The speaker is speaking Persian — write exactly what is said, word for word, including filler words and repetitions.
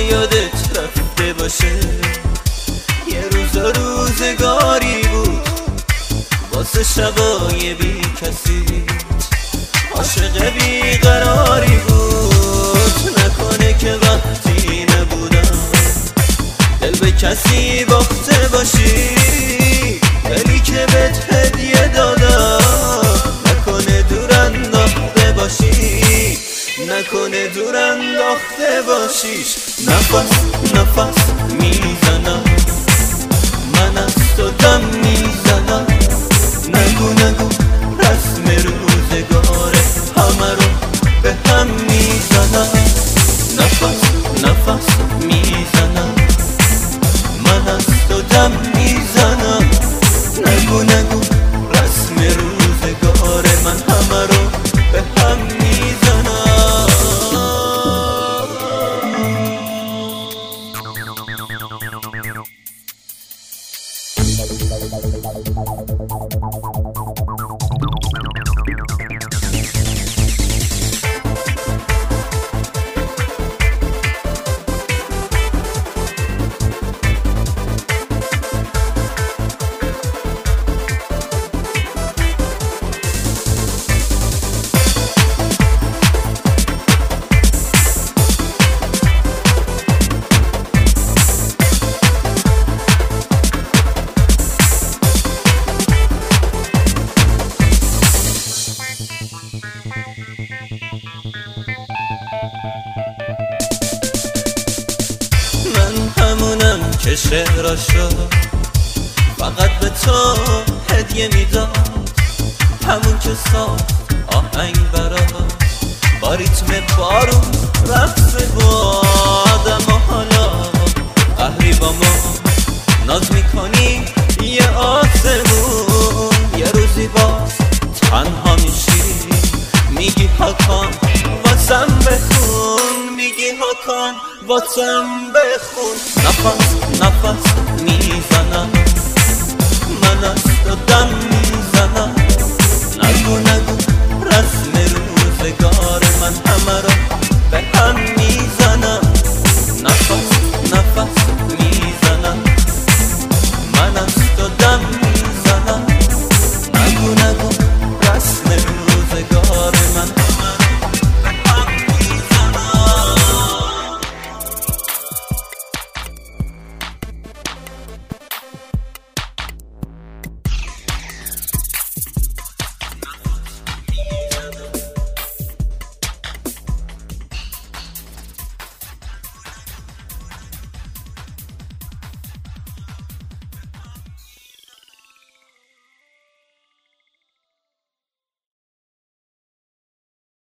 یادت رفته باشه. یه روز روزگاری بود واسه شبای بی کسی، عاشق بیقراری بود. نکنه که وقتی نبودم دل به کسی باخته باشی، دلی که بهت هدیه دادم نکنه دور انداخته باشی، نکنه دور انداخته باشیش. نفس نفس میزنم من از تو دم میزنم، نگو نگو رسم روزگاره همه رو به هم میزنم. نفس نفس میزنم من از تو دم میزنم، نگو نگو رسم روزگاره من همه رو به هم میزنم. من همونم که شعراشو فقط به تو هدیه میداد، همون که ساخت آهنگ برات با ریتم بارون رقص با آدم. و حالا قهری با ما ناز میکنی یه آسمون، یه روزی باز تنها میشی میگی هاکان واسم بخون، میگی هاکان واسم بخون. نفس نفس میزنم من از تو دم میزنم، نگو نگو رسم روزگار من همه رو